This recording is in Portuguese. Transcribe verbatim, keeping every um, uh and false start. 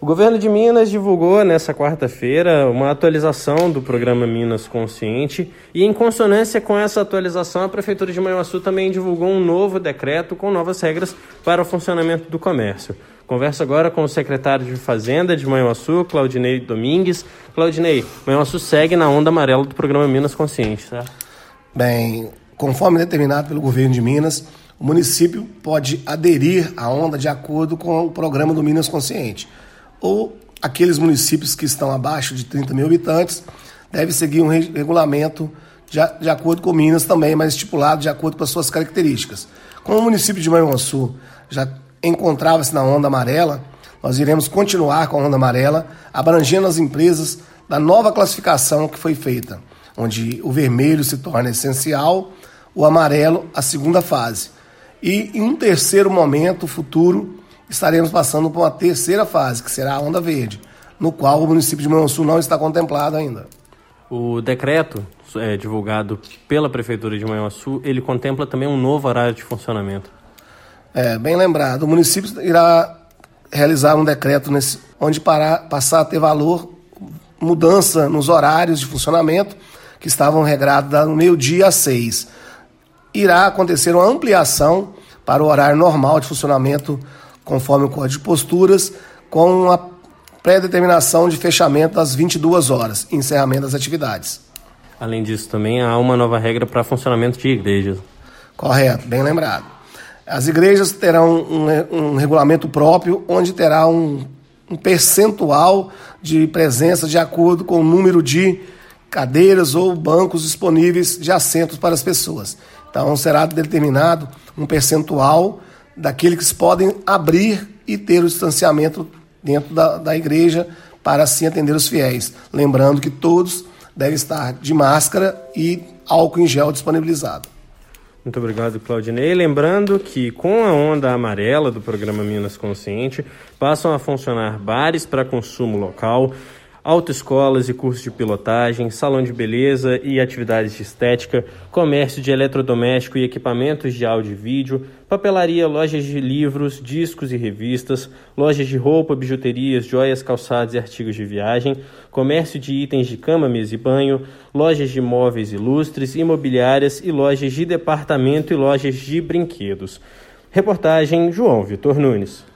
O governo de Minas divulgou nesta quarta-feira uma atualização do programa Minas Consciente e, em consonância com essa atualização, a Prefeitura de Manhuaçu também divulgou um novo decreto com novas regras para o funcionamento do comércio. Converso agora com o secretário de Fazenda de Manhuaçu, Claudinei Domingues. Claudinei, Manhuaçu segue na onda amarela do programa Minas Consciente, tá? Bem, conforme determinado pelo governo de Minas, o município pode aderir à onda de acordo com o programa do Minas Consciente. Ou aqueles municípios que estão abaixo de trinta mil habitantes devem seguir um regulamento de, de acordo com Minas também, mas estipulado de acordo com as suas características. Como o município de Manhuaçu já encontrava-se na onda amarela, nós iremos continuar com a onda amarela, abrangendo as empresas da nova classificação que foi feita, onde o vermelho se torna essencial, o amarelo a segunda fase. E em um terceiro momento futuro, estaremos passando por uma terceira fase, que será a onda verde, no qual o município de Manhuaçu não está contemplado ainda. O decreto é, divulgado pela Prefeitura de Manhuaçu, ele contempla também um novo horário de funcionamento. É, bem lembrado, o município irá realizar um decreto nesse, onde para, passar a ter valor, mudança nos horários de funcionamento, que estavam regrados no meio-dia às seis. Irá acontecer uma ampliação para o horário normal de funcionamento conforme o Código de Posturas, com a pré-determinação de fechamento às vinte e duas horas, encerramento das atividades. Além disso, também há uma nova regra para funcionamento de igrejas. Correto, bem lembrado. As igrejas terão um, um regulamento próprio, onde terá um, um percentual de presença de acordo com o número de cadeiras ou bancos disponíveis de assentos para as pessoas. Então, será determinado um percentual daqueles que podem abrir e ter o distanciamento dentro da, da igreja para assim atender os fiéis. Lembrando que todos devem estar de máscara e álcool em gel disponibilizado. Muito obrigado, Claudinei. Lembrando que com a onda amarela do programa Minas Consciente, passam a funcionar bares para consumo local, autoescolas e cursos de pilotagem, salão de beleza e atividades de estética, comércio de eletrodoméstico e equipamentos de áudio e vídeo, papelaria, lojas de livros, discos e revistas, lojas de roupa, bijuterias, joias, calçados e artigos de viagem, comércio de itens de cama, mesa e banho, lojas de móveis ilustres, imobiliárias e lojas de departamento e lojas de brinquedos. Reportagem João Vitor Nunes.